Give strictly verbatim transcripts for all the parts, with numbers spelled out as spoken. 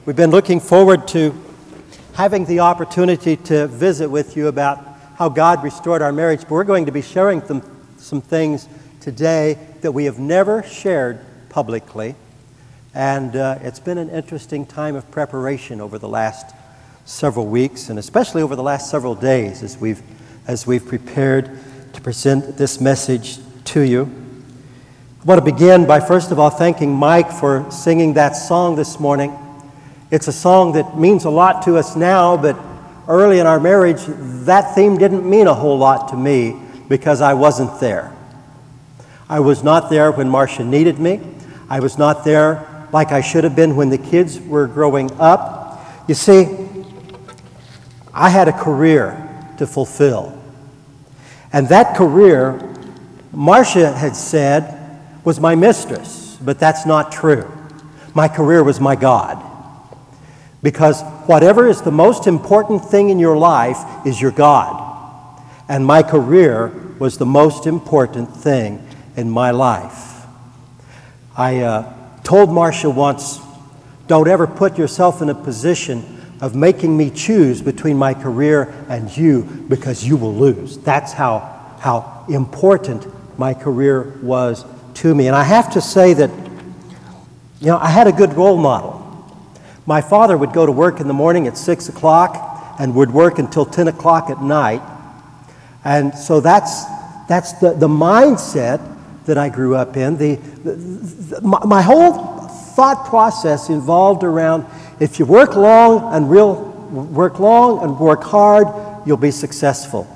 We've been looking forward to having the opportunity to visit with you about how God restored our marriage, but we're going to be sharing some, some things today that we have never shared publicly, and uh, it's been an interesting time of preparation over the last several weeks, and especially over the last several days as we've, as we've prepared to present this message to you. I want to begin by first of all thanking Mike for singing that song this morning. It's a song that means a lot to us now, but early in our marriage, that theme didn't mean a whole lot to me because I wasn't there. I was not there when Marcia needed me. I was not there like I should have been when the kids were growing up. You see, I had a career to fulfill. And that career, Marcia had said, was my mistress, but that's not true. My career was my God. Because whatever is the most important thing in your life is your God. And my career was the most important thing in my life. I uh, told Marcia once, don't ever put yourself in a position of making me choose between my career and you because you will lose. That's how, how important my career was to me. And I have to say that, you know, I had a good role model. My father would go to work in the morning at six o'clock and would work until ten o'clock at night. And so that's, that's the, the mindset that I grew up in. The, the, the, my, my whole thought process involved around if you work long and real, work long and work hard, you'll be successful.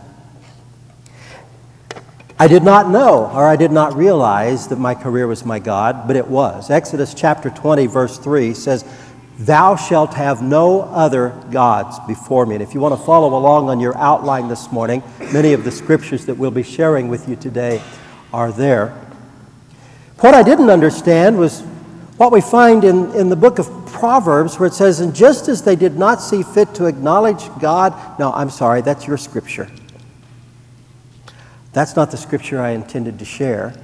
I did not know, or I did not realize that my career was my God, but it was. Exodus chapter twenty, verse three says, "Thou shalt have no other gods before me." And if you want to follow along on your outline this morning, many of the scriptures that we'll be sharing with you today are there. What I didn't understand was what we find in, in the book of Proverbs, where it says, "And just as they did not see fit to acknowledge God..." No, I'm sorry, that's your scripture. That's not the scripture I intended to share.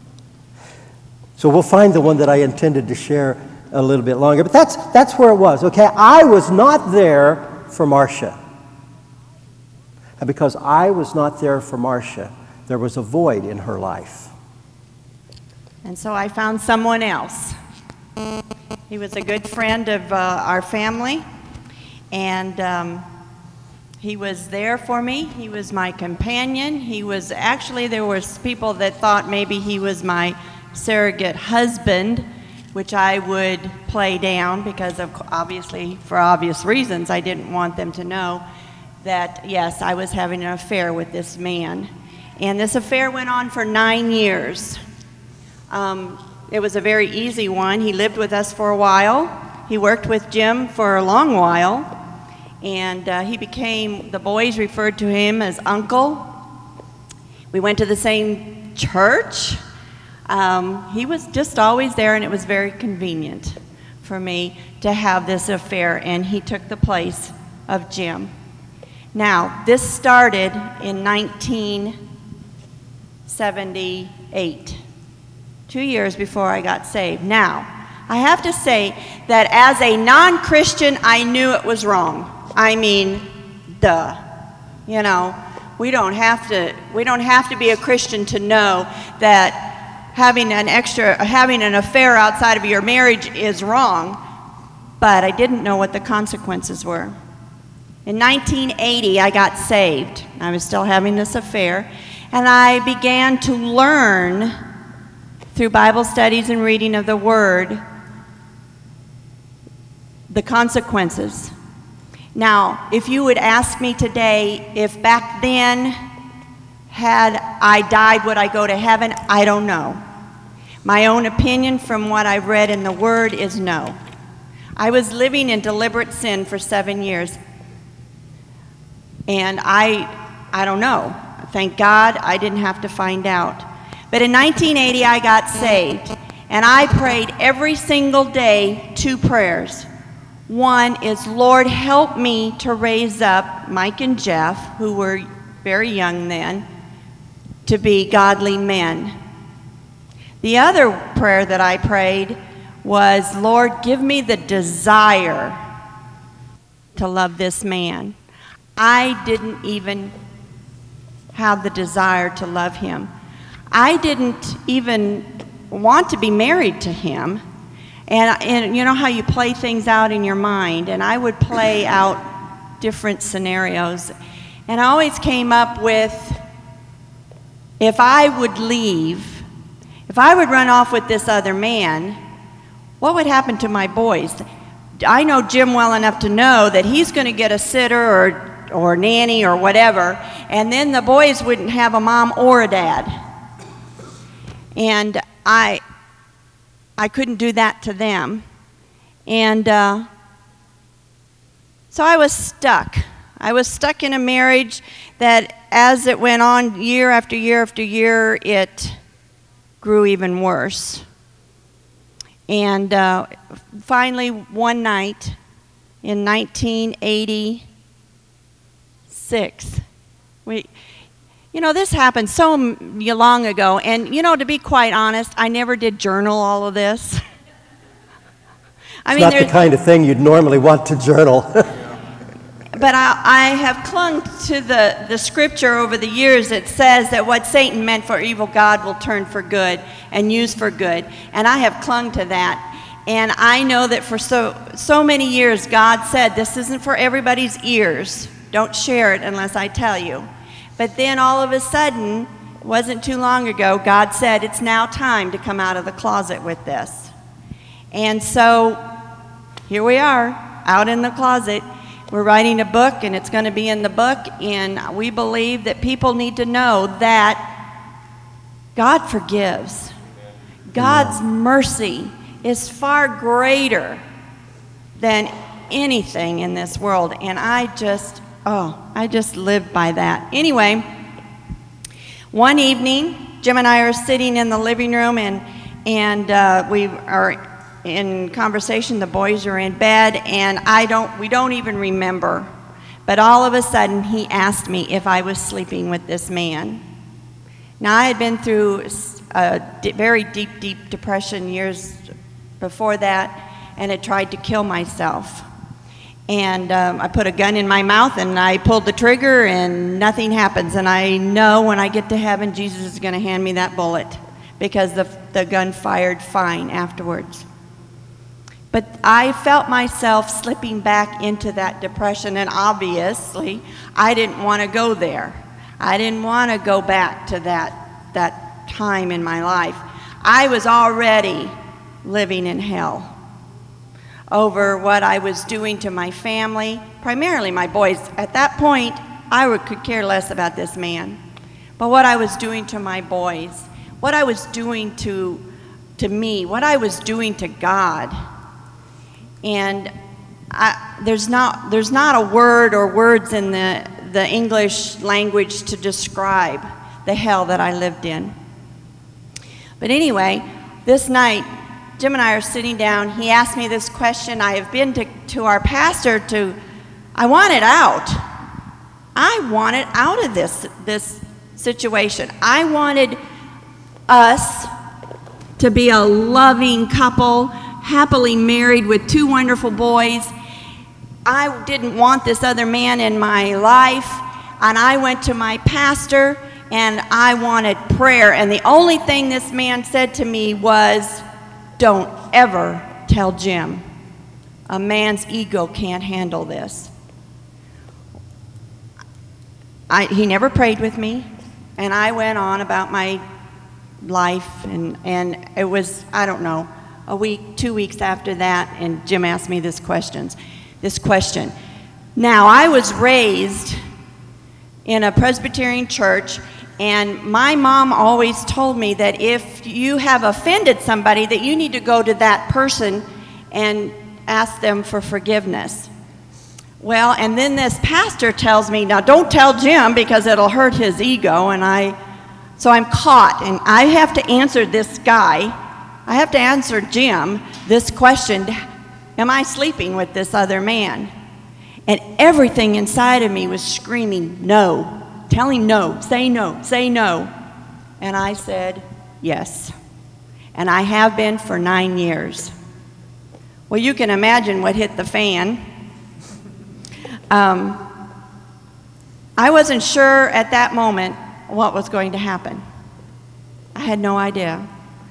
So we'll find the one that I intended to share a little bit longer. But that's, that's where it was, okay? I was not there for Marcia. And because I was not there for Marcia, there was a void in her life. And so I found someone else. He was a good friend of uh, our family, and um, he was there for me. He was my companion. He was, actually, there was people that thought maybe he was my surrogate husband, which I would play down because of, obviously, for obvious reasons, I didn't want them to know that, yes, I was having an affair with this man. And this affair went on for nine years. Um, it was a very easy one. He lived with us for a while. He worked with Jim for a long while. And uh, he became, the boys referred to him as Uncle. We went to the same church. Um, he was just always there, and it was very convenient for me to have this affair, and he took the place of Jim. Now, this started in nineteen seventy-eight, two years before I got saved. Now, I have to say that as a non-Christian, I knew it was wrong. I mean, duh. You know, we don't have to, we don't have to be a Christian to know that having an extra, having an affair outside of your marriage is wrong, but I didn't know what the consequences were. In nineteen eighty, I got saved. I was still having this affair, and I began to learn through Bible studies and reading of the Word the consequences. Now, if you would ask me today if back then, had I died, would I go to heaven? I don't know. My own opinion from what I've read in the Word is no. I was living in deliberate sin for seven years. And I, I don't know. Thank God I didn't have to find out. But in nineteen eighty, I got saved. And I prayed every single day two prayers. One is, Lord, help me to raise up Mike and Jeff, who were very young then, to be godly men. The other prayer that I prayed was, Lord, give me the desire to love this man. I didn't even have the desire to love him. I didn't even want to be married to him. And, and you know how you play things out in your mind, and I would play out different scenarios. And I always came up with, if I would leave, if I would run off with this other man, what would happen to my boys? I know Jim well enough to know that he's going to get a sitter or, or nanny or whatever, and then the boys wouldn't have a mom or a dad. And I, I couldn't do that to them. And uh, so I was stuck. I was stuck in a marriage that, as it went on year after year after year, it grew even worse. And uh, finally, one night in nineteen eighty-six, we, you know, this happened so long ago. And, you know, to be quite honest, I never did journal all of this. I It's mean, not the kind of thing you'd normally want to journal. But I, I have clung to the, the scripture over the years that says that what Satan meant for evil, God will turn for good and use for good. And I have clung to that. And I know that for so, so many years, God said, this isn't for everybody's ears. Don't share it unless I tell you. But then all of a sudden, it wasn't too long ago, God said, it's now time to come out of the closet with this. And so here we are, out in the closet. We're writing a book, and it's going to be in the book, and we believe that people need to know that God forgives. God's mercy is far greater than anything in this world, and I just, oh, I just live by that. Anyway, one evening, Jim and I are sitting in the living room, and, and uh, we are in conversation. The boys are in bed, and I don't, we don't even remember. But all of a sudden, he asked me if I was sleeping with this man. Now, I had been through a very deep, deep depression years before that, and had tried to kill myself. And um, I put a gun in my mouth, and I pulled the trigger, and nothing happens. And I know when I get to heaven, Jesus is going to hand me that bullet, because the, the gun fired fine afterwards. But I felt myself slipping back into that depression, and obviously, I didn't want to go there. I didn't want to go back to that, that time in my life. I was already living in hell over what I was doing to my family, primarily my boys. At that point, I would, could care less about this man. But what I was doing to my boys, what I was doing to, to me, what I was doing to God. And I, there's not, there's not a word or words in the, the English language to describe the hell that I lived in. But anyway, this night, Jim and I are sitting down. He asked me this question. I have been to, to our pastor to, I want it out. I wanted out of this, this situation. I wanted us to be a loving couple, happily married with two wonderful boys. I didn't want this other man in my life, and I went to my pastor, and I wanted prayer. And the only thing this man said to me was, don't ever tell Jim. A man's ego can't handle this. I, he never prayed with me, and I went on about my life, and, and it was, I don't know, a week, two weeks after that, and Jim asked me this questions, this question. Now, I was raised in a Presbyterian church, and my mom always told me that if you have offended somebody, that you need to go to that person and ask them for forgiveness. Well, and then this pastor tells me, now don't tell Jim because it'll hurt his ego, and I, so I'm caught, and I have to answer this guy, I have to answer Jim this question, am I sleeping with this other man? And everything inside of me was screaming, no, telling no, say no, say no. And I said, yes. And I have been for nine years. Well, you can imagine what hit the fan. Um, I wasn't sure at that moment what was going to happen. I had no idea.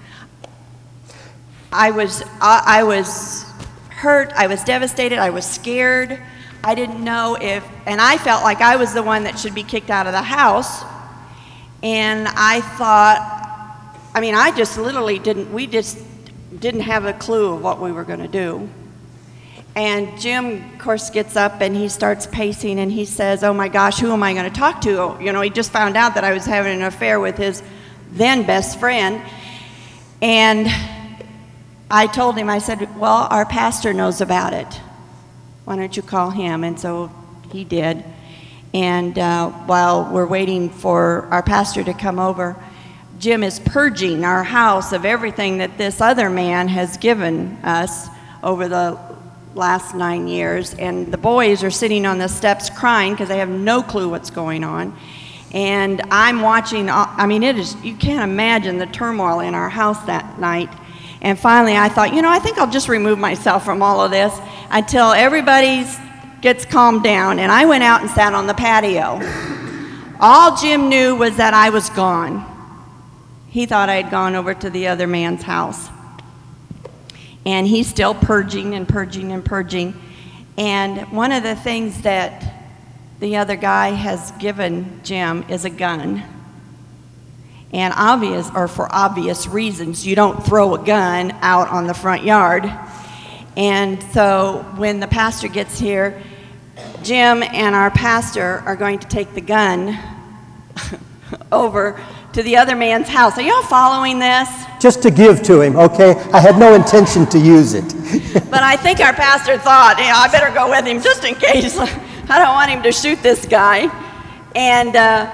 I was, I, I was hurt, I was devastated, I was scared. I didn't know if, and I felt like I was the one that should be kicked out of the house. And I thought, I mean, I just literally didn't, we just didn't have a clue of what we were going to do. And Jim, of course, gets up and he starts pacing and he says, oh my gosh, who am I going to talk to? You know, he just found out that I was having an affair with his then best friend. And I told him, I said, well, our pastor knows about it. Why don't you call him? And so he did. And uh, while we're waiting for our pastor to come over, Jim is purging our house of everything that this other man has given us over the last nine years. And the boys are sitting on the steps crying because they have no clue what's going on. And I'm watching, I mean, it is, you can't imagine the turmoil in our house that night. And finally I thought, you know, I think I'll just remove myself from all of this until everybody gets calmed down. And I went out and sat on the patio. All Jim knew was that I was gone. He thought I had gone over to the other man's house. And he's still purging and purging and purging. And one of the things that the other guy has given Jim is a gun. And obvious, or for obvious reasons, you don't throw a gun out on the front yard. And so when the pastor gets here, Jim and our pastor are going to take the gun over to the other man's house. Are y'all following this? Just to give to him, okay? I had no intention to use it. But I think our pastor thought, you know, I better go with him just in case. I don't want him to shoot this guy. And uh,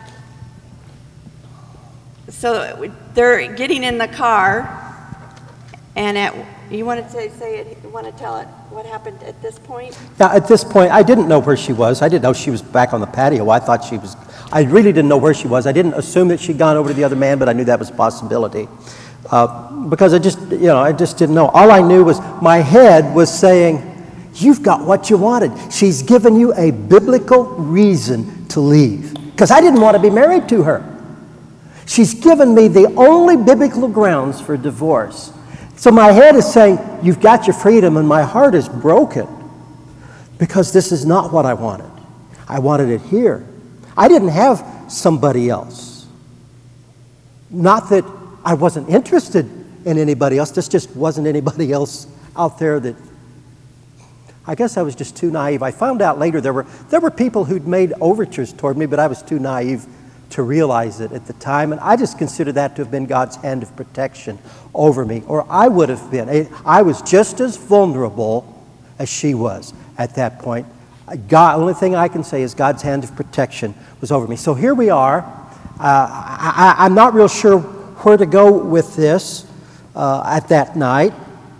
so they're getting in the car, and at, you want to say, say it, you want to tell it what happened at this point? Now, at this point, I didn't know where she was. I didn't know she was back on the patio. I thought she was, I really didn't know where she was. I didn't assume that she'd gone over to the other man, but I knew that was a possibility. Uh, because I just, you know, I just didn't know. All I knew was my head was saying, you've got what you wanted. She's given you a biblical reason to leave. Because I didn't want to be married to her. She's given me the only biblical grounds for divorce. So my head is saying, you've got your freedom, and my heart is broken because this is not what I wanted. I wanted it here. I didn't have somebody else. Not that I wasn't interested in anybody else. This just wasn't anybody else out there that, I guess I was just too naive. I found out later there were, there were people who'd made overtures toward me, but I was too naive to realize it at the time, and I just consider that to have been God's hand of protection over me, or I would have been. I was just as vulnerable as she was at that point. God, the only thing I can say is God's hand of protection was over me. So here we are. Uh, I, I'm not real sure where to go with this uh, at that night,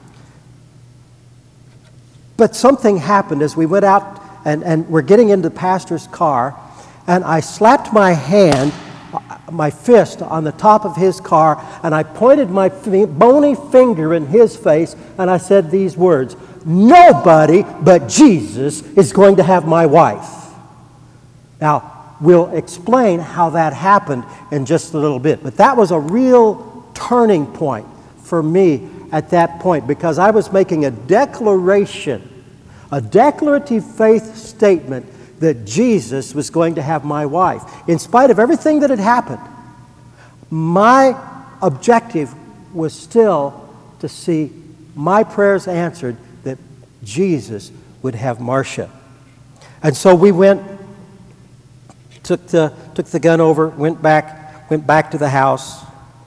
but something happened as we went out and, and we're getting into the pastor's car. And I slapped my hand, my fist, on the top of his car, and I pointed my bony finger in his face, and I said these words, nobody but Jesus is going to have my wife. Now, we'll explain how that happened in just a little bit, but that was a real turning point for me at that point, because I was making a declaration, a declarative faith statement that Jesus was going to have my wife. In spite of everything that had happened, my objective was still to see my prayers answered, that Jesus would have Marcia. And so we went, took the, took the gun over, went back, went back to the house,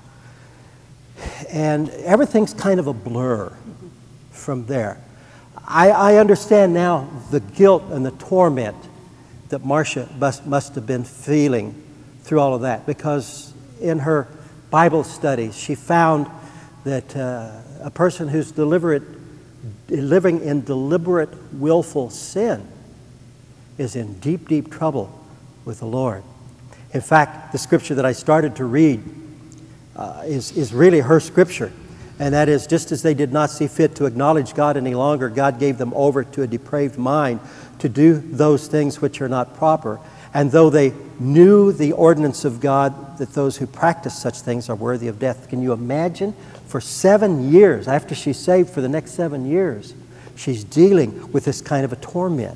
and everything's kind of a blur from there. I, I understand now the guilt and the torment that Marcia must, must have been feeling through all of that, because in her Bible studies she found that uh, a person who's deliberate, living in deliberate, willful sin is in deep, deep trouble with the Lord. In fact, the scripture that I started to read uh, is, is really her scripture, And that is, just as they did not see fit to acknowledge God any longer, God gave them over to a depraved mind to do those things which are not proper. And though they knew the ordinance of God, that those who practice such things are worthy of death. Can you imagine? For seven years, after she's saved for the next seven years, she's dealing with this kind of a torment.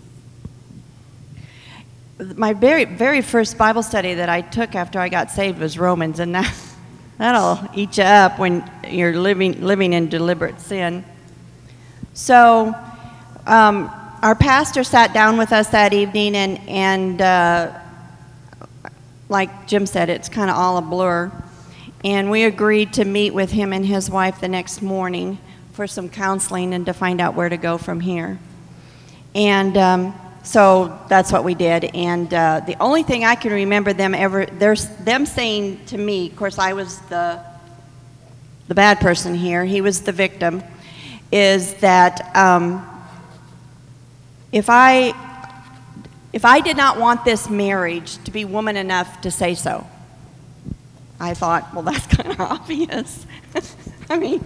My very, very first Bible study that I took after I got saved was Romans, and that, that'll eat you up when you're living, living in deliberate sin. So, um, our pastor sat down with us that evening, and, and uh, like Jim said, it's kind of all a blur. And we agreed to meet with him and his wife the next morning for some counseling and to find out where to go from here. And um, so that's what we did. And uh, the only thing I can remember them ever, there's them saying to me, of course I was the, the bad person here, he was the victim, is that um, if I, if I did not want this marriage to be woman enough to say so, I thought, well, that's kind of obvious. I mean,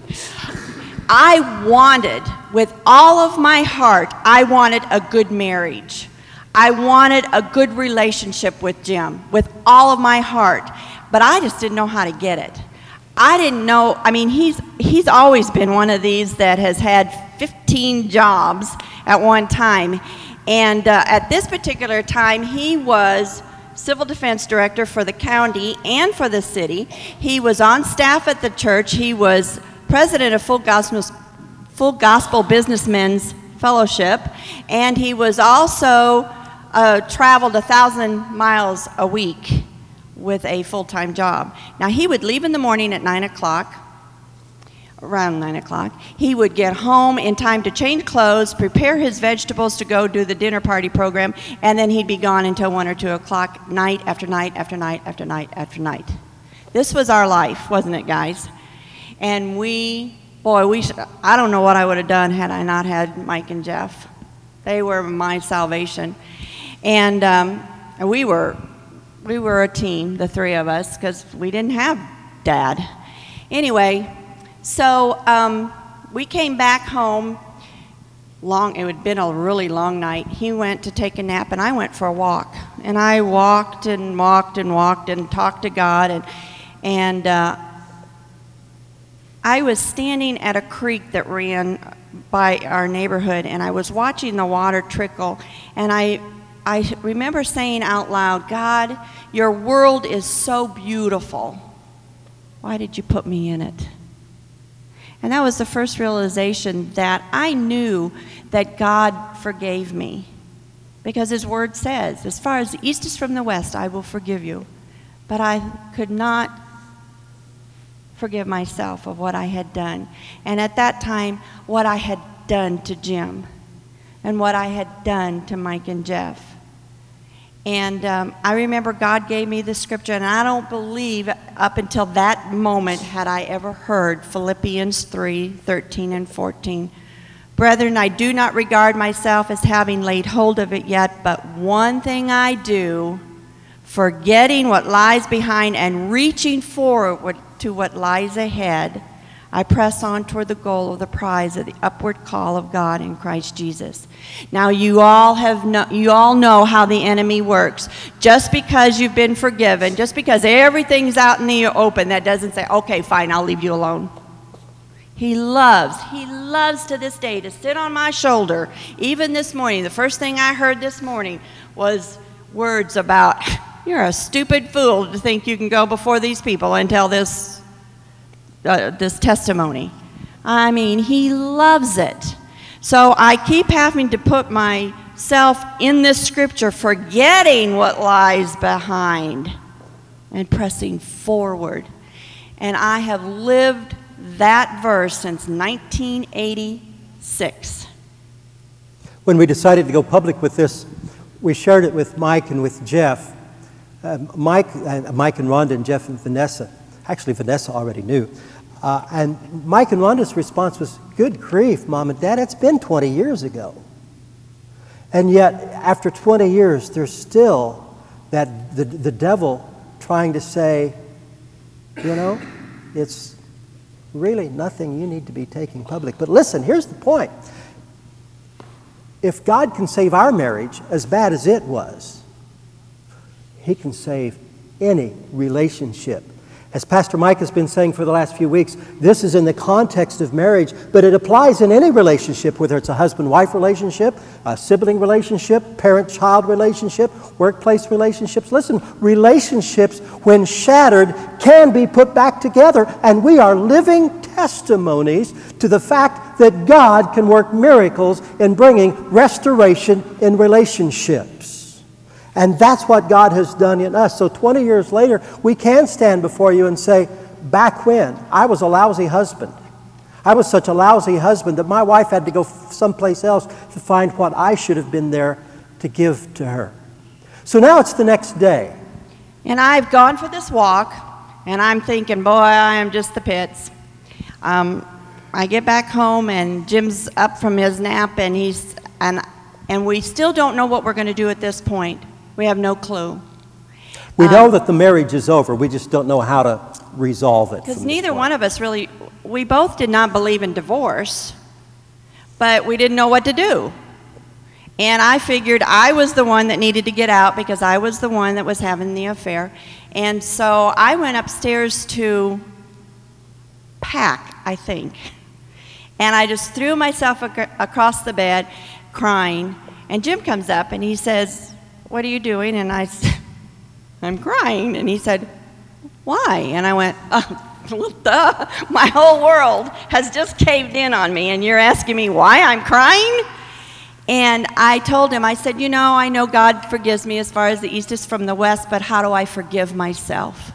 I wanted, with all of my heart, I wanted a good marriage. I wanted a good relationship with Jim, with all of my heart. But I just didn't know how to get it. I didn't know, I mean, he's, he's always been one of these that has had fifteen jobs at one time. And uh, at this particular time, he was Civil Defense Director for the county and for the city. He was on staff at the church. He was president of Full Gospel, Full Gospel Businessmen's Fellowship, and he was also uh, traveled a thousand miles a week with a full-time job. Now, he would leave in the morning at nine o'clock, around nine o'clock. He would get home in time to change clothes, prepare his vegetables to go do the dinner party program, and then he'd be gone until one or two o'clock, night after night after night after night after night. This was our life, wasn't it, guys? And we, boy, we, I don't know what I would have done had I not had Mike and Jeff. They were my salvation. And um, we were, we were a team, the three of us, because we didn't have Dad. Anyway, so um, we came back home. Long, it had been a really long night. He went to take a nap, and I went for a walk. And I walked and walked and walked and talked to God. And, and uh, I was standing at a creek that ran by our neighborhood, and I was watching the water trickle. And I, I remember saying out loud, God, your world is so beautiful. Why did you put me in it? And that was the first realization that I knew that God forgave me. Because his word says, as far as the east is from the west, I will forgive you. But I could not forgive myself of what I had done. And at that time, what I had done to Jim and what I had done to Mike and Jeff. And um, I remember God gave me the scripture, and I don't believe up until that moment had I ever heard Philippians three, thirteen and fourteen. Brethren, I do not regard myself as having laid hold of it yet, but one thing I do, forgetting what lies behind and reaching forward to what lies ahead, I press on toward the goal of the prize of the upward call of God in Christ Jesus. Now, you all have no, you all know how the enemy works. Just because you've been forgiven, just because everything's out in the open, that doesn't say, okay, fine, I'll leave you alone. He loves, he loves to this day to sit on my shoulder. Even this morning, the first thing I heard this morning was words about, you're a stupid fool to think you can go before these people and tell this Uh, this testimony. I mean, he loves it. So I keep having to put myself in this scripture, forgetting what lies behind and pressing forward. And I have lived that verse since nineteen eighty-six. When we decided to go public with this, we shared it with Mike and with Jeff. Uh, Mike, uh, Mike and Rhonda and Jeff and Vanessa. Actually, Vanessa already knew. Uh, and Mike and Rhonda's response was, good grief, Mom and Dad, it's been twenty years ago. And yet, after twenty years, there's still that the, the devil trying to say, you know, it's, really nothing you need to be taking public. But listen, here's the point. If God can save our marriage, as bad as it was, He can save any relationship. As Pastor Mike has been saying for the last few weeks, this is in the context of marriage, but it applies in any relationship, whether it's a husband-wife relationship, a sibling relationship, parent-child relationship, workplace relationships. Listen, relationships, when shattered, can be put back together, and we are living testimonies to the fact that God can work miracles in bringing restoration in relationships. And that's what God has done in us. So twenty years later, we can stand before you and say, back when, I was a lousy husband. I was such a lousy husband that my wife had to go someplace else to find what I should have been there to give to her. So now it's the next day. And I've gone for this walk, and I'm thinking, boy, I am just the pits. Um, I get back home, and Jim's up from his nap, and he's and and we still don't know what we're going to do at this point. We have no clue. We know um, that the marriage is over. We just don't know how to resolve it. Because neither one of us really, we both did not believe in divorce, but we didn't know what to do. And I figured I was the one that needed to get out because I was the one that was having the affair. And so I went upstairs to pack, I think. And I just threw myself ac- across the bed crying. And Jim comes up and he says, "What are you doing?" And I said, "I'm crying." And he said, "Why?" And I went, oh, well, duh. My whole world has just caved in on me, and you're asking me why I'm crying? And I told him, I said, you know, I know God forgives me as far as the east is from the west, but how do I forgive myself?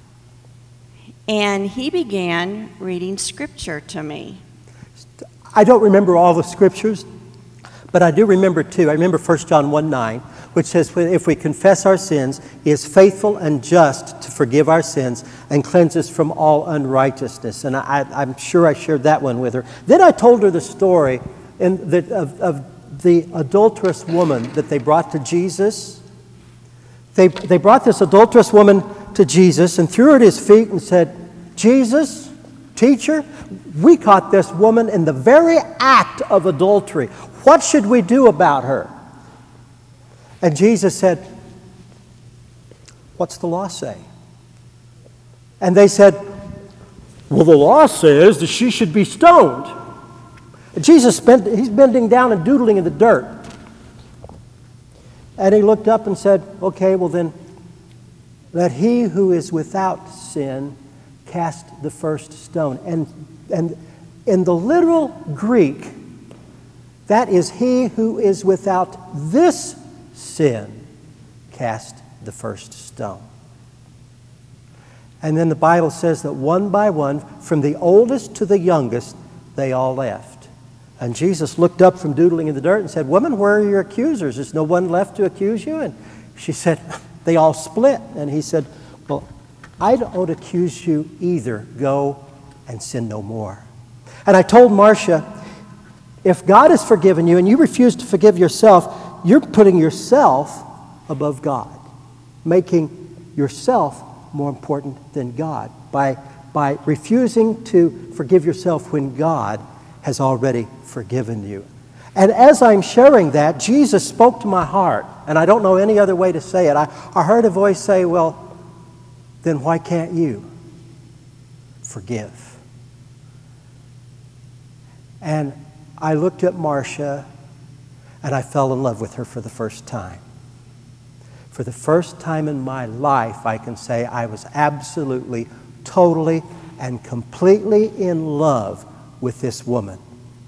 And he began reading scripture to me. I don't remember all the scriptures, but I do remember two. I remember First John one nine, which says, if we confess our sins, He is faithful and just to forgive our sins and cleanse us from all unrighteousness. And I, I'm sure I shared that one with her. Then I told her the story in the, of, of the adulterous woman that they brought to Jesus. They, they brought this adulterous woman to Jesus and threw her at His feet and said, "Jesus, teacher, we caught this woman in the very act of adultery. What should we do about her?" And Jesus said, "What's the law say?" And they said, "Well, the law says that she should be stoned." And Jesus, bent, he's bending down and doodling in the dirt. And He looked up and said, "Okay, well then, let he who is without sin cast the first stone." And, and in the literal Greek, that is, he who is without this sin cast the first stone. And then the Bible says that one by one, from the oldest to the youngest, they all left. And Jesus looked up from doodling in the dirt and said, "Woman, where are your accusers? There's no one left to accuse you?" And she said, "They all split." And He said, "Well, I don't accuse you either. Go and sin no more." And I told Marcia, if God has forgiven you and you refuse to forgive yourself, you're putting yourself above God, making yourself more important than God by, by refusing to forgive yourself when God has already forgiven you. And as I'm sharing that, Jesus spoke to my heart, and I don't know any other way to say it. I, I heard a voice say, "Well, then why can't you forgive?" And I looked at Marcia, and I fell in love with her for the first time. For the first time in my life, I can say I was absolutely, totally, and completely in love with this woman.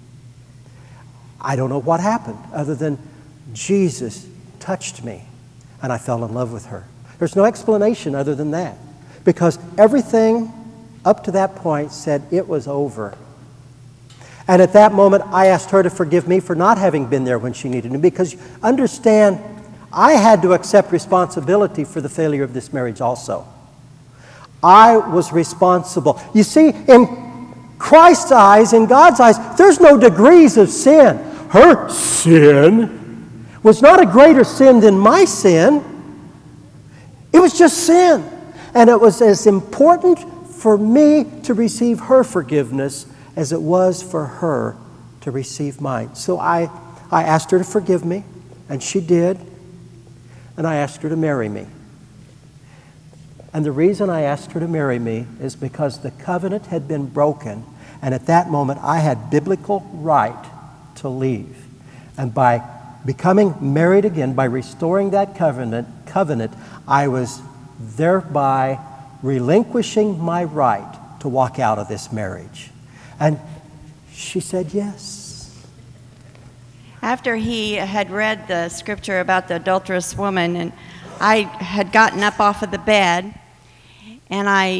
I don't know what happened other than Jesus touched me, and I fell in love with her. There's no explanation other than that, because everything up to that point said it was over. And at that moment, I asked her to forgive me for not having been there when she needed me, because understand, I had to accept responsibility for the failure of this marriage also. I was responsible. You see, in Christ's eyes, in God's eyes, there's no degrees of sin. Her sin was not a greater sin than my sin. It was just sin. And it was as important for me to receive her forgiveness as it was for her to receive mine. So I, I asked her to forgive me, and she did, and I asked her to marry me. And the reason I asked her to marry me is because the covenant had been broken, and at that moment I had biblical right to leave. And by becoming married again, by restoring that covenant, covenant, I was thereby relinquishing my right to walk out of this marriage. And she said yes. After he had read the scripture about the adulterous woman, and I had gotten up off of the bed, and I,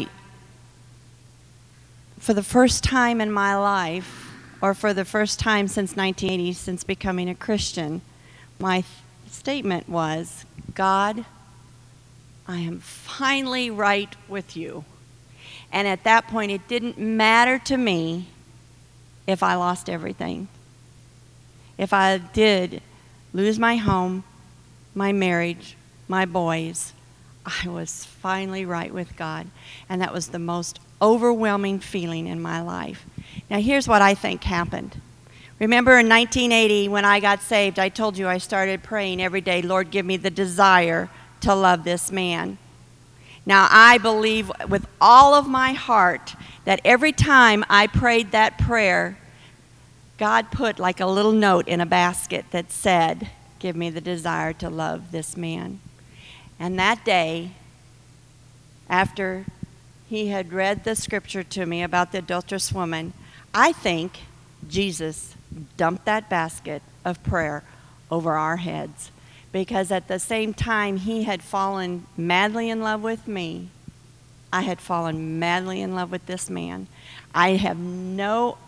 for the first time in my life, or for the first time since nineteen eighty, since becoming a Christian, my th- statement was, God, I am finally right with you. And at that point, it didn't matter to me if I lost everything. If I did lose my home, my marriage, my boys, I was finally right with God. And that was the most overwhelming feeling in my life. Now, here's what I think happened. Remember in nineteen eighty, when I got saved, I told you I started praying every day, Lord, give me the desire to love this man. Now, I believe with all of my heart that every time I prayed that prayer, God put like a little note in a basket that said, give me the desire to love this man. And that day, after he had read the scripture to me about the adulterous woman, I think Jesus dumped that basket of prayer over our heads. Because at the same time he had fallen madly in love with me, I had fallen madly in love with this man. I have no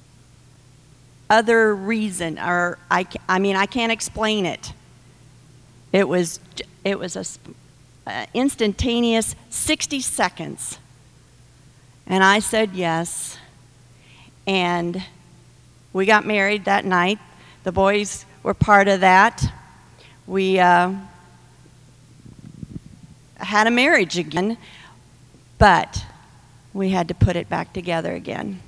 other reason, or I, I mean, I can't explain it. It was, it was a uh, instantaneous sixty seconds. And I said yes. And we got married that night. The boys were part of that. We uh, had a marriage again, but we had to put it back together again.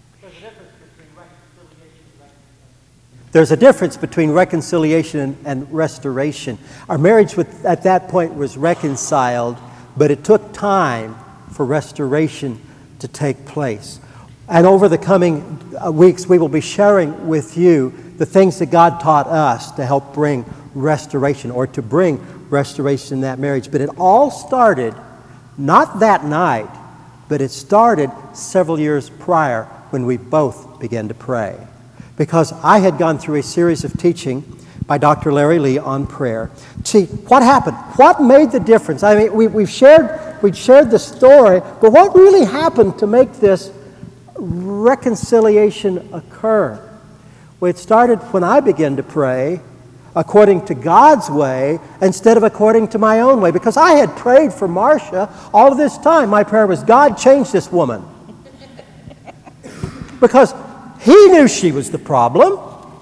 There's a difference between reconciliation and, and restoration. Our marriage with, at that point was reconciled, but it took time for restoration to take place. And over the coming uh, weeks, we will be sharing with you the things that God taught us to help bring restoration, or to bring restoration in that marriage. But it all started not that night, but it started several years prior when we both began to pray. Because I had gone through a series of teaching by Doctor Larry Lee on prayer. See, what happened? What made the difference? I mean, we, we've shared, we've shared the story, but what really happened to make this reconciliation occur? Well, it started when I began to pray according to God's way instead of according to my own way. Because I had prayed for Marcia all of this time. My prayer was, God, change this woman. Because he knew she was the problem.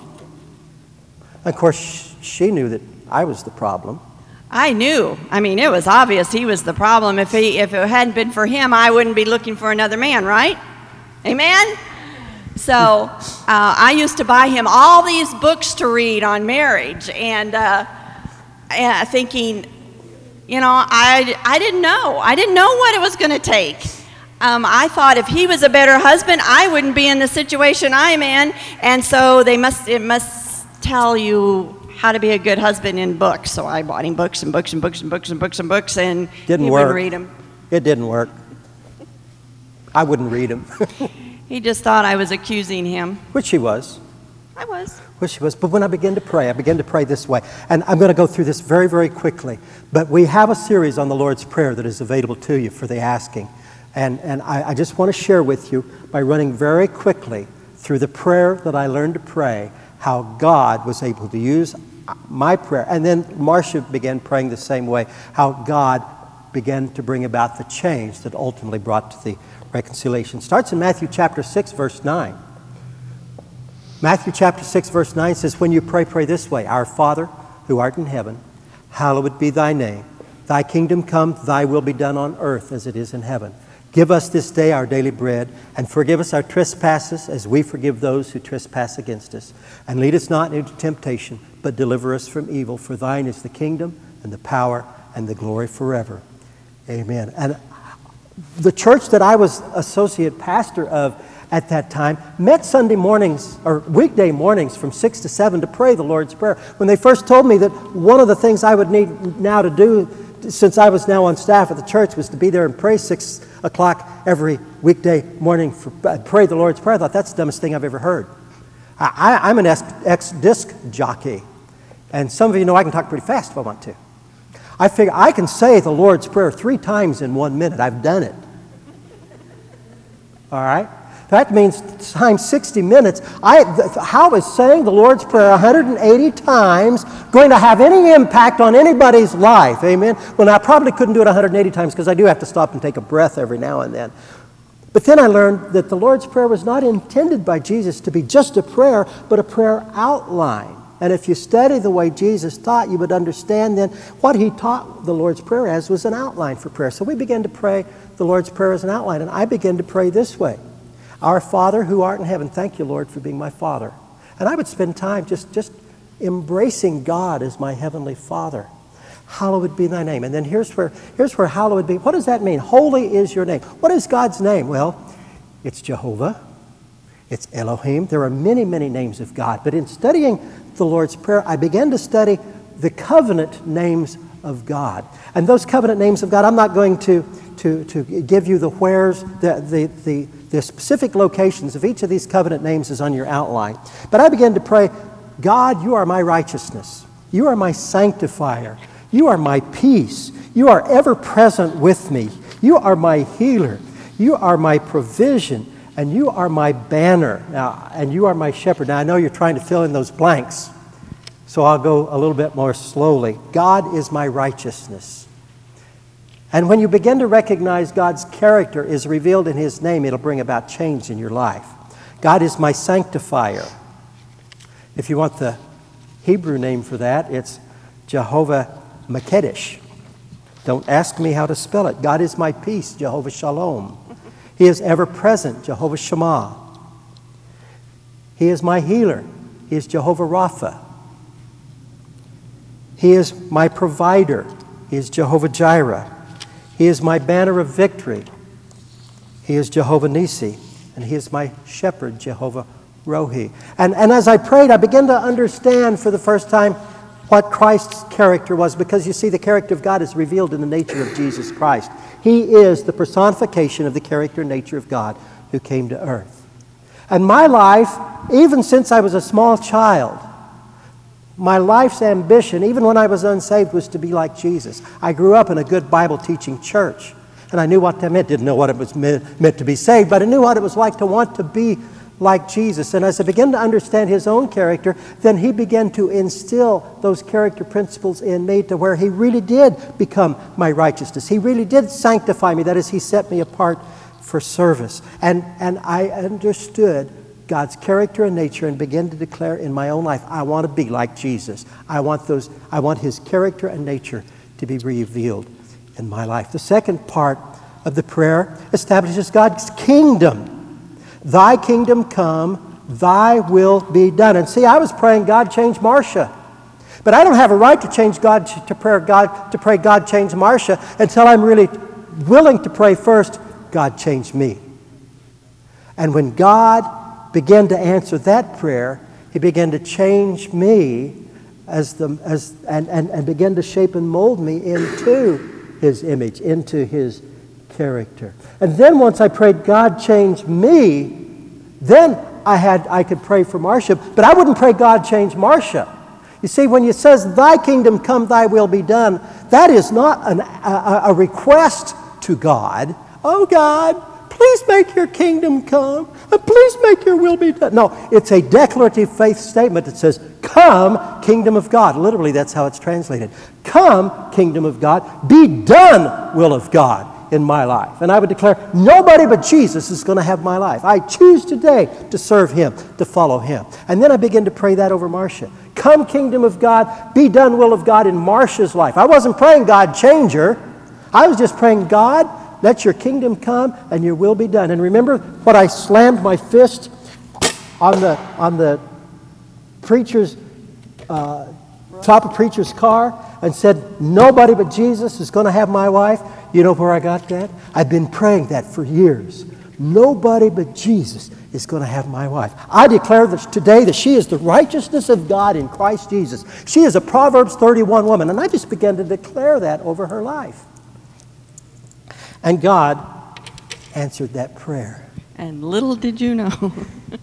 Of course, she knew that I was the problem. I knew. I mean, it was obvious he was the problem. If he, if it hadn't been for him, I wouldn't be looking for another man, right? Amen? So uh, I used to buy him all these books to read on marriage, and uh, uh, thinking, you know, I, I didn't know. I didn't know what it was going to take. Um, I thought if he was a better husband, I wouldn't be in the situation I'm in, and so they must it must tell you how to be a good husband in books. So I bought him books and books and books and books and books and books, and didn't he work. wouldn't read them. It didn't work. I wouldn't read them. He just thought I was accusing him. Which he was. I was. Which he was. But when I began to pray, I began to pray this way. And I'm going to go through this very, very quickly. But we have a series on the Lord's Prayer that is available to you for the asking. And, and I, I just want to share with you, by running very quickly through the prayer that I learned to pray, how God was able to use my prayer. And then Marcia began praying the same way, how God began to bring about the change that ultimately brought to the reconciliation. It starts in Matthew chapter six, verse nine. Matthew chapter six, verse nine says, when you pray, pray this way, Our Father, who art in heaven, hallowed be thy name. Thy kingdom come, thy will be done on earth as it is in heaven. Give us this day our daily bread, and forgive us our trespasses as we forgive those who trespass against us. And lead us not into temptation, but deliver us from evil. For thine is the kingdom and the power and the glory forever. Amen. And the church that I was associate pastor of at that time met Sunday mornings or weekday mornings from six to seven to pray the Lord's Prayer. When they first told me that one of the things I would need now to do, since I was now on staff at the church, was to be there and pray six o'clock every weekday morning, for, uh, pray the Lord's Prayer, I thought that's the dumbest thing I've ever heard. I, I, I'm an ex-disc jockey, and some of you know I can talk pretty fast if I want to. I figure I can say the Lord's Prayer three times in one minute. I've done it. All right? That means times sixty minutes. I, how is saying the Lord's Prayer one hundred eighty times going to have any impact on anybody's life? Amen? Well, I probably couldn't do it one hundred eighty times because I do have to stop and take a breath every now and then. But then I learned that the Lord's Prayer was not intended by Jesus to be just a prayer, but a prayer outline. And if you study the way Jesus taught, you would understand then what he taught the Lord's Prayer as was an outline for prayer. So we began to pray the Lord's Prayer as an outline, and I began to pray this way. Our Father who art in heaven, thank you, Lord, for being my Father. And I would spend time just, just embracing God as my heavenly Father. Hallowed be thy name. And then here's where, here's where hallowed be. What does that mean? Holy is your name. What is God's name? Well, it's Jehovah. It's Elohim. There are many, many names of God. But in studying the Lord's Prayer, I began to study the covenant names of God. And those covenant names of God, I'm not going to, to, to give you the wheres, the, the, the, the specific locations of each of these covenant names is on your outline. But I began to pray, God, you are my righteousness. You are my sanctifier. You are my peace. You are ever present with me. You are my healer. You are my provision. And you are my banner. Now, and you are my shepherd. Now, I know you're trying to fill in those blanks, so I'll go a little bit more slowly. God is my righteousness. And when you begin to recognize God's character is revealed in His name, it'll bring about change in your life. God is my sanctifier. If you want the Hebrew name for that, it's Jehovah Makedesh. Don't ask me how to spell it. God is my peace, Jehovah Shalom. He is ever present, Jehovah Shammah. He is my healer. He is Jehovah Rapha. He is my provider. He is Jehovah Jireh. He is my banner of victory. He is Jehovah Nissi. And He is my shepherd, Jehovah Rohi. And, and as I prayed, I began to understand for the first time what Christ's character was, because you see, the character of God is revealed in the nature of Jesus Christ. He is the personification of the character and nature of God who came to earth. And my life, even since I was a small child, my life's ambition, even when I was unsaved, was to be like Jesus. I grew up in a good Bible-teaching church, and I knew what that meant. Didn't know what it was meant, meant to be saved, but I knew what it was like to want to be like Jesus. And as I began to understand His own character, then He began to instill those character principles in me to where He really did become my righteousness. He really did sanctify me. That is, He set me apart for service. And, and I understood God's character and nature and began to declare in my own life, I want to be like Jesus. I want those, I want His character and nature to be revealed in my life. The second part of the prayer establishes God's kingdom. Thy kingdom come, thy will be done. And see, I was praying, God, change Marcia. But I don't have a right to change God, to pray God, to pray God, change Marcia until I'm really willing to pray first, God, change me. And when God began to answer that prayer, He began to change me as the, as, and, and, and began to shape and mold me into His image, into His character. And then once I prayed, God change me, then I had I could pray for Marcia, but I wouldn't pray God change Marcia. You see, when it says, thy kingdom come, thy will be done, that is not an, a, a request to God. Oh God, please make your kingdom come, and please make your will be done. No, it's a declarative faith statement that says, come, kingdom of God. Literally, that's how it's translated. Come, kingdom of God, be done, will of God in my life. And I would declare, nobody but Jesus is going to have my life. I choose today to serve Him, to follow Him. And then I begin to pray that over Marcia. Come, kingdom of God, be done, will of God in Marcia's life. I wasn't praying, God, change her. I was just praying, God, let your kingdom come and your will be done. And remember what I slammed my fist on the, on the preacher's, uh, top of preacher's car and said, nobody but Jesus is going to have my wife? You know where I got that? I've been praying that for years. Nobody but Jesus is going to have my wife. I declare that today that she is the righteousness of God in Christ Jesus. She is a Proverbs thirty-one woman, and I just began to declare that over her life. And God answered that prayer. And little did you know.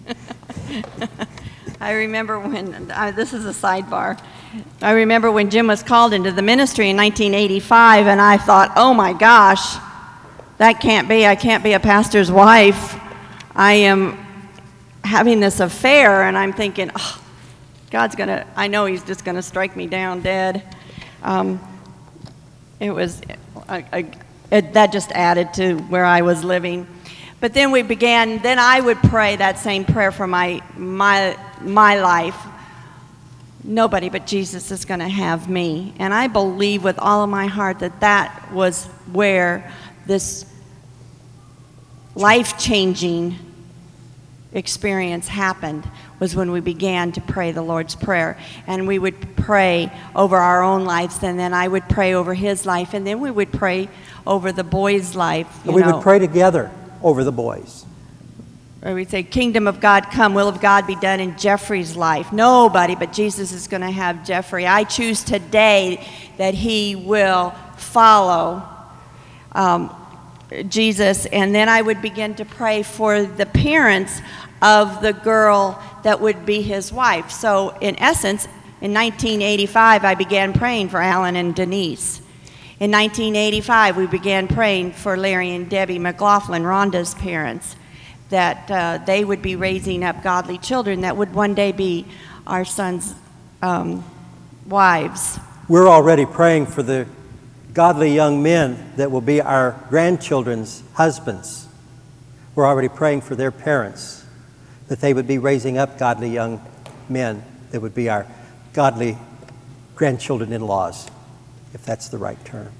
I remember when, uh, this is a sidebar, I remember when Jim was called into the ministry in nineteen eighty-five, and I thought, oh my gosh, that can't be. I can't be a pastor's wife. I am having this affair, and I'm thinking, oh, God's going to, I know he's just going to strike me down dead. Um, it was, I, I, it, that just added to where I was living. But then we began, then I would pray that same prayer for my, my, my life. Nobody but Jesus is going to have me. And I believe with all of my heart that that was where this life-changing experience happened, was when we began to pray the Lord's Prayer. And we would pray over our own lives, and then I would pray over his life, and then we would pray over the boy's life. You we know. would pray together over the boys. Or we'd say, kingdom of God come, will of God be done in Jeffrey's life. Nobody but Jesus is going to have Jeffrey. I choose today that he will follow um, Jesus. And then I would begin to pray for the parents of the girl that would be his wife. So in essence, in nineteen eighty-five, I began praying for Alan and Denise. In nineteen eighty-five, we began praying for Larry and Debbie McLaughlin, Rhonda's parents, that uh, they would be raising up godly children that would one day be our sons' um, wives. We're already praying for the godly young men that will be our grandchildren's husbands. We're already praying for their parents, that they would be raising up godly young men that would be our godly grandchildren-in-laws, if that's the right term.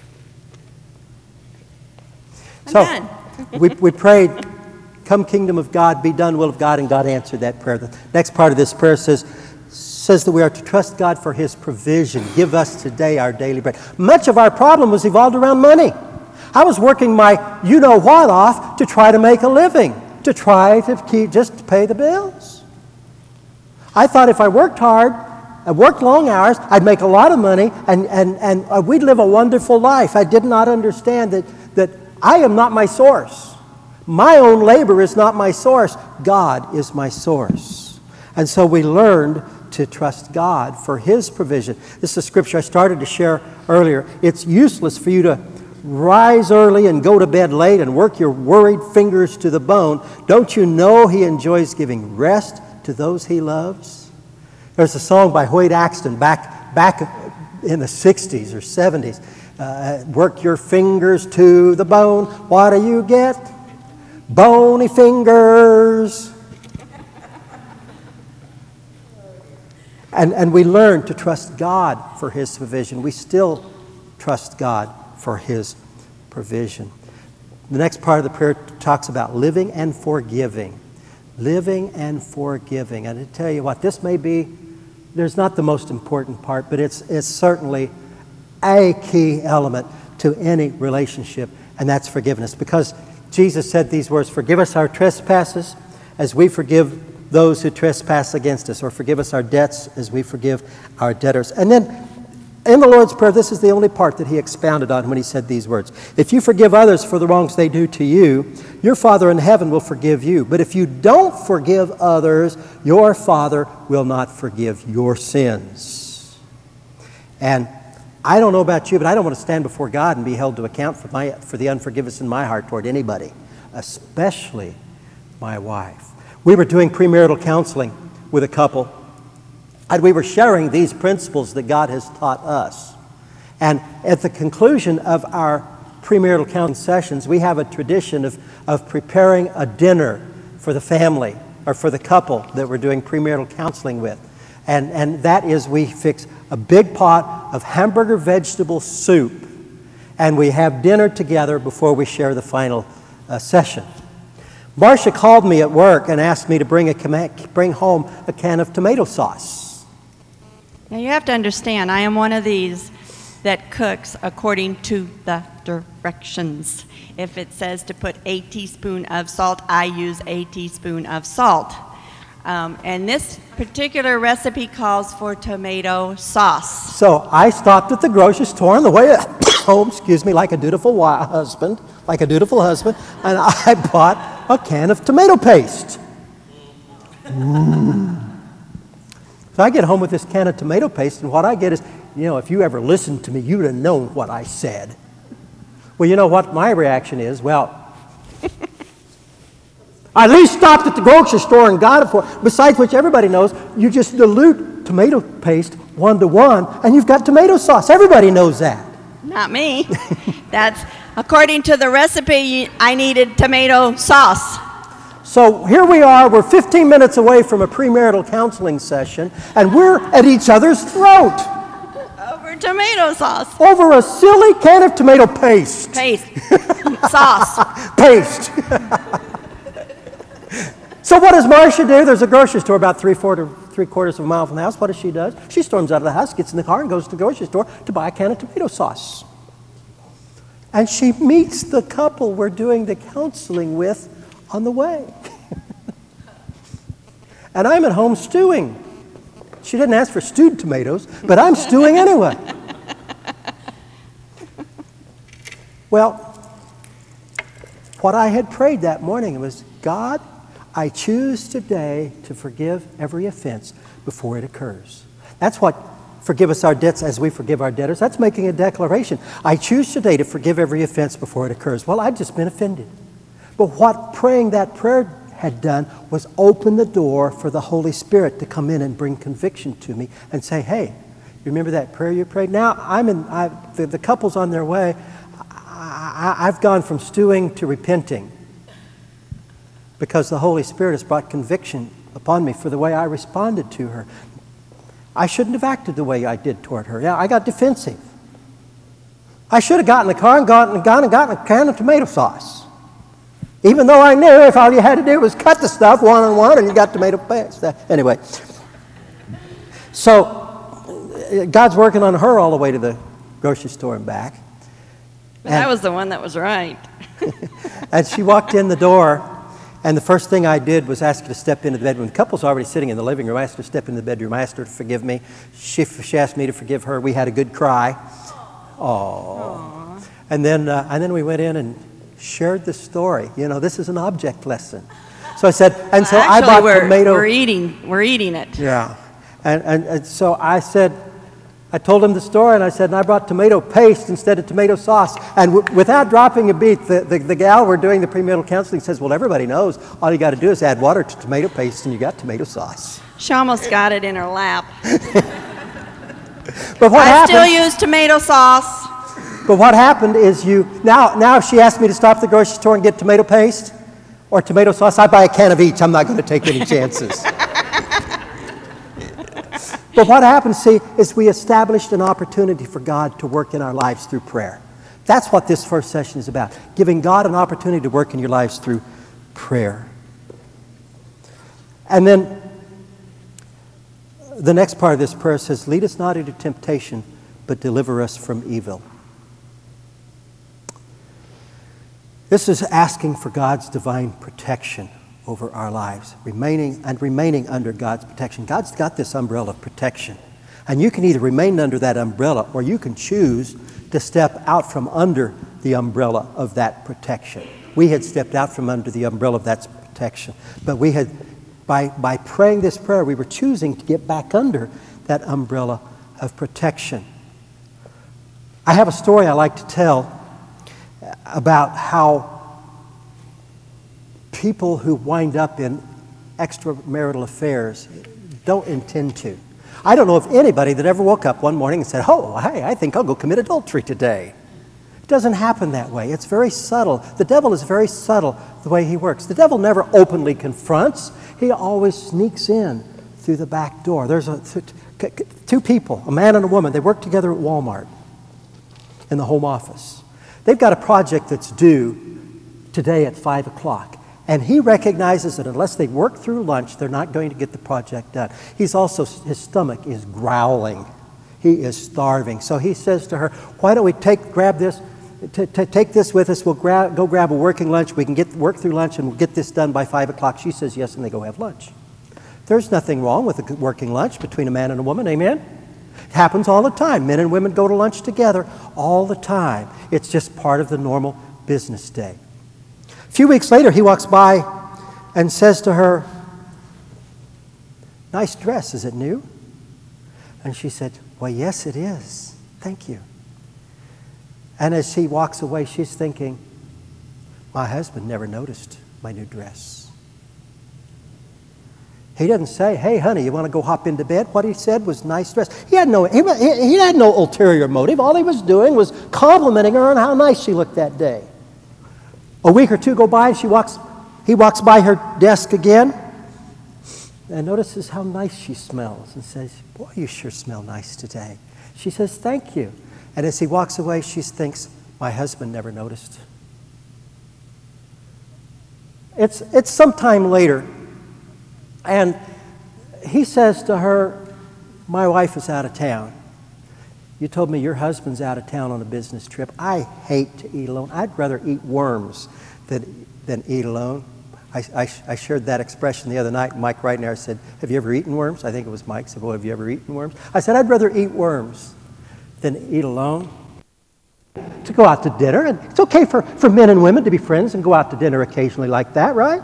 Amen. So we, we prayed, come kingdom of God, be done will of God, and God answered that prayer. The next part of this prayer says, says that we are to trust God for his provision. Give us today our daily bread. Much of our problem was evolved around money. I was working my you-know-what off to try to make a living, to try to keep, just to pay the bills. I thought if I worked hard, I worked long hours, I'd make a lot of money, and, and, and uh, we'd live a wonderful life. I did not understand that, that I am not my source. My own labor is not my source. God is my source. And so we learned to trust God for his provision. This is a scripture I started to share earlier. It's useless for you to rise early and go to bed late and work your worried fingers to the bone. Don't you know he enjoys giving rest to those he loves? There's a song by Hoyt Axton back, back in the sixties or seventies. Uh, work your fingers to the bone. What do you get? Bony fingers. And, and we learn to trust God for his provision. We still trust God for his provision. The next part of the prayer talks about living and forgiving. Living and forgiving. And I tell you what, this may be, there's not the most important part, but it's, it's certainly a key element to any relationship, and that's forgiveness. Because Jesus said these words, forgive us our trespasses as we forgive those who trespass against us, or forgive us our debts as we forgive our debtors. And then in the Lord's Prayer, this is the only part that he expounded on when he said these words. If you forgive others for the wrongs they do to you, your Father in heaven will forgive you. But if you don't forgive others, your Father will not forgive your sins. And I don't know about you, but I don't want to stand before God and be held to account for, my, for the unforgiveness in my heart toward anybody, especially my wife. We were doing premarital counseling with a couple, and we were sharing these principles that God has taught us. And at the conclusion of our premarital counseling sessions, we have a tradition of, of preparing a dinner for the family or for the couple that we're doing premarital counseling with. And, and that is we fix a big pot of hamburger vegetable soup, and we have dinner together before we share the final uh, session. Marcia called me at work and asked me to bring, a, bring home a can of tomato sauce. Now you have to understand, I am one of these that cooks according to the directions. If it says to put a teaspoon of salt, I use a teaspoon of salt. Um, and this particular recipe calls for tomato sauce. So I stopped at the grocery store on the way home, excuse me, like a dutiful husband, like a dutiful husband, and I bought a can of tomato paste. Mm. So I get home with this can of tomato paste, and what I get is, you know, if you ever listened to me, you'd have known what I said. Well, you know what my reaction is? Well, I at least stopped at the grocery store and got it for it. Besides which, everybody knows you just dilute tomato paste one to one, and you've got tomato sauce. Everybody knows that. Not me. That's according to the recipe. I needed tomato sauce. So here we are. We're fifteen minutes away from a premarital counseling session, and we're at each other's throat Over tomato sauce. over a silly can of tomato paste. Paste. Sauce. Paste. So what does Marcia do? There's a grocery store about three, four, three quarters of a mile from the house. What does she do? She storms out of the house, gets in the car, and goes to the grocery store to buy a can of tomato sauce. And she meets the couple we're doing the counseling with on the way. And I'm at home stewing. She didn't ask for stewed tomatoes, but I'm stewing anyway. Well, what I had prayed that morning was, God, I choose today to forgive every offense before it occurs. That's what forgive us our debts as we forgive our debtors. That's making a declaration. I choose today to forgive every offense before it occurs. Well, I'd just been offended. But what praying that prayer had done was open the door for the Holy Spirit to come in and bring conviction to me and say, hey, you remember that prayer you prayed? Now, I'm in, I, the, the couple's on their way. I, I, I've gone from stewing to repenting, because the Holy Spirit has brought conviction upon me for the way I responded to her. I shouldn't have acted the way I did toward her. Yeah, I got defensive. I should have gotten in the car and gone and gone and gotten a can of tomato sauce. Even though I knew if all you had to do was cut the stuff one on one and you got tomato paste. Anyway, so God's working on her all the way to the grocery store and back. But and, that was the one that was right. And she walked in the door, and the first thing I did was ask her to step into the bedroom. The couple's already sitting in the living room. I asked her to step into the bedroom. I asked her to forgive me. She, she asked me to forgive her. We had a good cry. Aww. And then, uh, and then we went in and shared the story. You know, this is an object lesson. So I said, and so well, actually, I bought we're, tomato. We're eating, we're eating it. Yeah. And, and, and so I said, I told him the story, and I said, and I brought tomato paste instead of tomato sauce. And w without dropping a beat, the, the, the gal we're doing the premarital counseling says, well, everybody knows all you got to do is add water to tomato paste, and you got tomato sauce. She almost got it in her lap. But what I happened, still use tomato sauce. But what happened is you, now, now if she asked me to stop at the grocery store and get tomato paste or tomato sauce, I buy a can of each. I'm not going to take any chances. But what happened, see, is we established an opportunity for God to work in our lives through prayer. That's what this first session is about, giving God an opportunity to work in your lives through prayer. And then the next part of this prayer says, lead us not into temptation, but deliver us from evil. This is asking for God's divine protection over our lives, remaining and remaining under God's protection. God's got this umbrella of protection. And you can either remain under that umbrella, or you can choose to step out from under the umbrella of that protection. We had stepped out from under the umbrella of that protection. But we had, by, by praying this prayer, we were choosing to get back under that umbrella of protection. I have a story I like to tell about how people who wind up in extramarital affairs don't intend to. I don't know of anybody that ever woke up one morning and said, oh, hey, I think I'll go commit adultery today. It doesn't happen that way. It's very subtle. The devil is very subtle the way he works. The devil never openly confronts. He always sneaks in through the back door. There's a, two people, a man and a woman. They work together at Walmart in the home office. They've got a project that's due today at five o'clock. And he recognizes that unless they work through lunch, they're not going to get the project done. He's also, his stomach is growling. He is starving. So he says to her, why don't we take, grab this, t- t- take this with us. We'll grab, go grab a working lunch. We can get work through lunch and we'll get this done by five o'clock. She says yes, and they go have lunch. There's nothing wrong with a working lunch between a man and a woman, amen? It happens all the time. Men and women go to lunch together all the time. It's just part of the normal business day. A few weeks later, he walks by and says to her, nice dress, is it new? And she said, well, yes, it is. Thank you. And as she walks away, she's thinking, my husband never noticed my new dress. He doesn't say, hey, honey, you want to go hop into bed? What he said was nice dress. He had no, he, he had no ulterior motive. All he was doing was complimenting her on how nice she looked that day. A week or two go by, and she walks, he walks by her desk again and notices how nice she smells and says, boy, you sure smell nice today. She says, thank you. And as he walks away, she thinks, my husband never noticed. It's, it's sometime later, and he says to her, my wife is out of town. You told me your husband's out of town on a business trip. I hate to eat alone. I'd rather eat worms than, than eat alone. I, I, I shared that expression the other night. Mike Reitner said, have you ever eaten worms? I think it was Mike said, well, have you ever eaten worms? I said, I'd rather eat worms than eat alone. To go out to dinner, and it's okay for, for men and women to be friends and go out to dinner occasionally like that, right?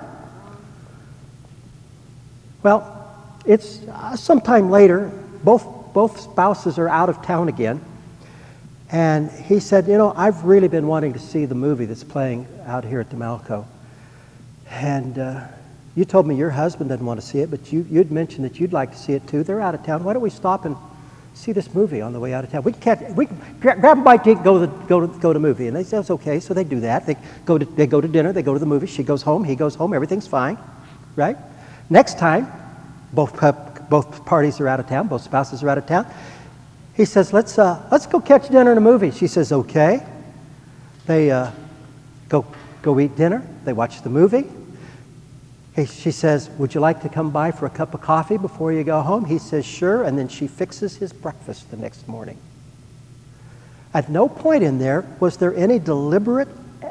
Well, it's uh, sometime later, both Both spouses are out of town again. And he said, you know, I've really been wanting to see the movie that's playing out here at the Malco. And uh, you told me your husband doesn't want to see it, but you, you'd mentioned that you'd like to see it too. They're out of town. Why don't we stop and see this movie on the way out of town? We can, catch, we can gra- grab a bite to eat, go to the, go to, go to the movie. And they said, it's okay. So they do that. They go, to, they go to dinner. They go to the movie. She goes home. He goes home. Everything's fine, right? Next time, both Both parties are out of town. Both spouses are out of town. He says, let's, uh, let's go catch dinner and a movie. She says, okay. They uh, go, go eat dinner. They watch the movie. He, she says, would you like to come by for a cup of coffee before you go home? He says, sure. And then she fixes his breakfast the next morning. At no point in there was there any deliberate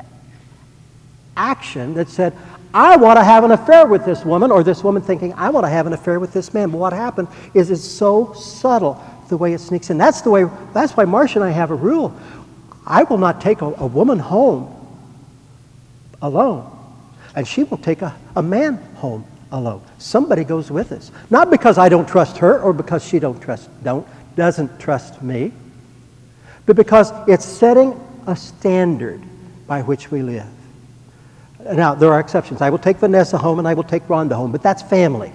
action that said, I want to have an affair with this woman, or this woman thinking, I want to have an affair with this man. But what happened is it's so subtle the way it sneaks in. That's the way, that's why Marcia and I have a rule. I will not take a, a woman home alone, and she will take a, a man home alone. Somebody goes with us. Not because I don't trust her or because she don't trust, don't, doesn't trust me, but because it's setting a standard by which we live. Now, there are exceptions. I will take Vanessa home and I will take Rhonda home, but that's family.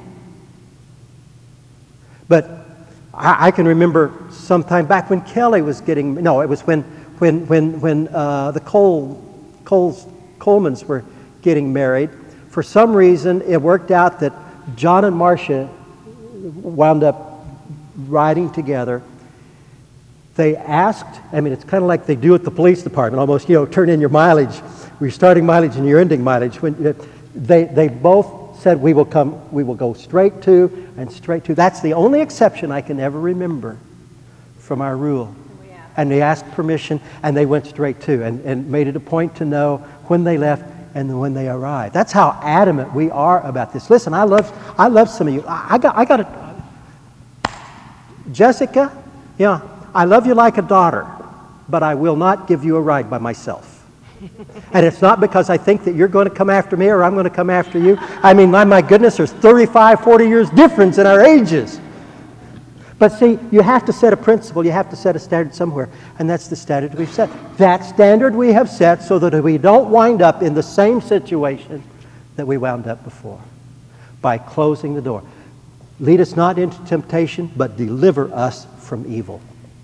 But I, I can remember sometime back when Kelly was getting, no, it was when when when when uh, the Cole Coles Colemans were getting married. For some reason, it worked out that John and Marcia wound up riding together. They asked, I mean, it's kind of like they do at the police department, almost, you know, turn in your mileage. Your starting mileage and your ending mileage. When they they both said we will come, we will go straight to and straight to. That's the only exception I can ever remember from our rule. And they asked permission, and they went straight to, and, and made it a point to know when they left and when they arrived. That's how adamant we are about this. Listen, I love I love some of you. I, I got I got a Jessica. Yeah, I love you like a daughter, but I will not give you a ride by myself. And it's not because I think that you're going to come after me or I'm going to come after you. I mean, my, my goodness, there's thirty-five, forty years difference in our ages. But see, you have to set a principle. You have to set a standard somewhere. And that's the standard we've set. That standard we have set so that we don't wind up in the same situation that we wound up before. By closing the door. Lead us not into temptation, but deliver us from evil.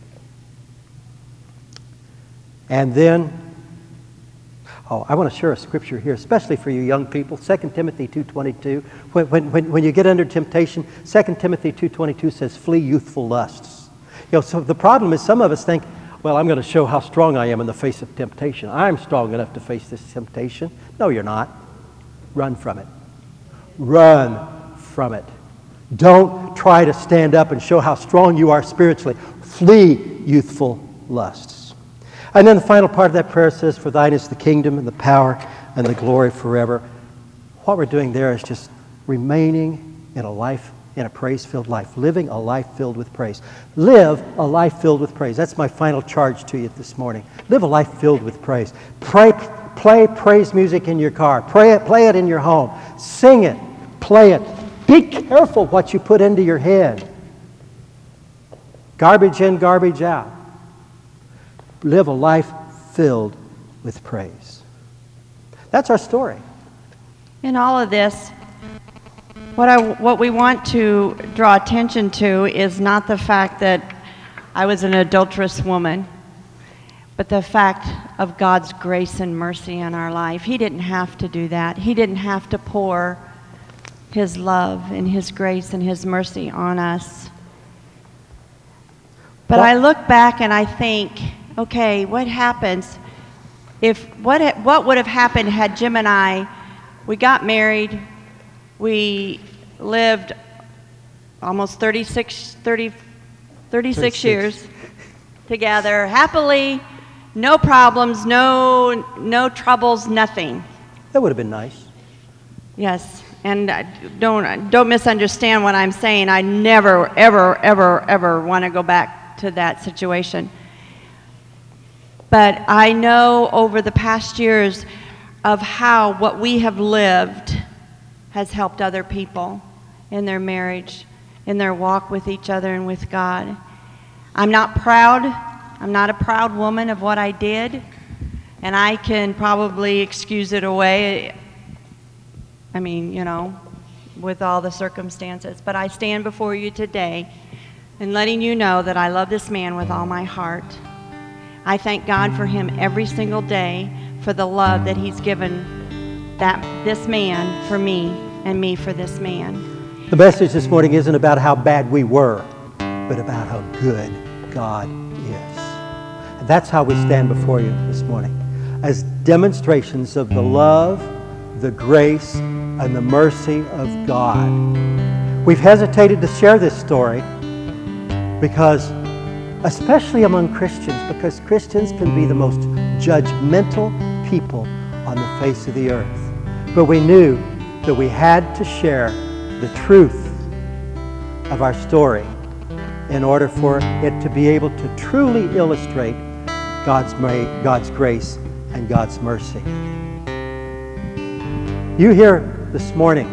And then, oh, I want to share a scripture here, especially for you young people. Second Timothy two twenty-two. When, when, when you get under temptation, Second Timothy two twenty-two says, flee youthful lusts. You know, so the problem is some of us think, well, I'm going to show how strong I am in the face of temptation. I'm strong enough to face this temptation. No, you're not. Run from it. Run from it. Don't try to stand up and show how strong you are spiritually. Flee youthful lusts. And then the final part of that prayer says, for thine is the kingdom and the power and the glory forever. What we're doing there is just remaining in a life, in a praise-filled life, living a life filled with praise. Live a life filled with praise. That's my final charge to you this morning. Live a life filled with praise. Pray, play praise music in your car. Pray it, play it in your home. Sing it. Play it. Be careful what you put into your head. Garbage in, garbage out. Live a life filled with praise. That's our story. In all of this, what I what we want to draw attention to is not the fact that I was an adulterous woman, but the fact of God's grace and mercy in our life. He didn't have to do that. He didn't have to pour His love and His grace and His mercy on us. But I look back and I think, okay, what happens if, what, what would have happened had Jim and I, we got married, we lived almost thirty-six, thirty, thirty-six years together, happily, no problems, no, no troubles, nothing. That would have been nice. Yes, and don't, don't misunderstand what I'm saying. I never, ever, ever, ever want to go back to that situation. But I know over the past years of how what we have lived has helped other people in their marriage, in their walk with each other and with God. I'm not proud. I'm not a proud woman of what I did, and I can probably excuse it away. I mean, you know, with all the circumstances. But I stand before you today and letting you know that I love this man with all my heart. I thank God for him every single day for the love that he's given that this man for me and me for this man. The message this morning isn't about how bad we were, but about how good God is. And that's how we stand before you this morning, as demonstrations of the love, the grace, and the mercy of God. We've hesitated to share this story because, especially among Christians, because Christians can be the most judgmental people on the face of the earth. But we knew that we had to share the truth of our story in order for it to be able to truly illustrate God's, God's grace and God's mercy. You here this morning,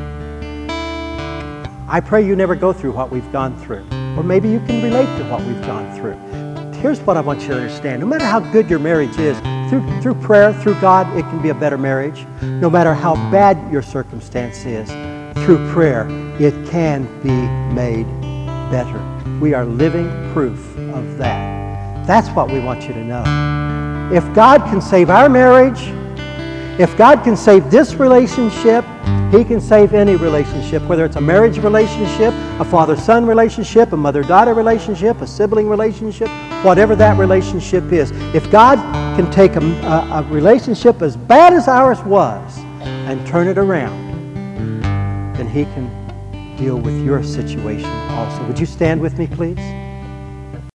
I pray you never go through what we've gone through. Or maybe you can relate to what we've gone through. Here's what I want you to understand. No matter how good your marriage is, through, through prayer, through God, it can be a better marriage. No matter how bad your circumstance is, through prayer, it can be made better. We are living proof of that. That's what we want you to know. If God can save our marriage, if God can save this relationship, He can save any relationship, whether it's a marriage relationship, a father-son relationship, a mother-daughter relationship, a sibling relationship, whatever that relationship is. If God can take a, a, a relationship as bad as ours was and turn it around, then He can deal with your situation also. Would you stand with me, please?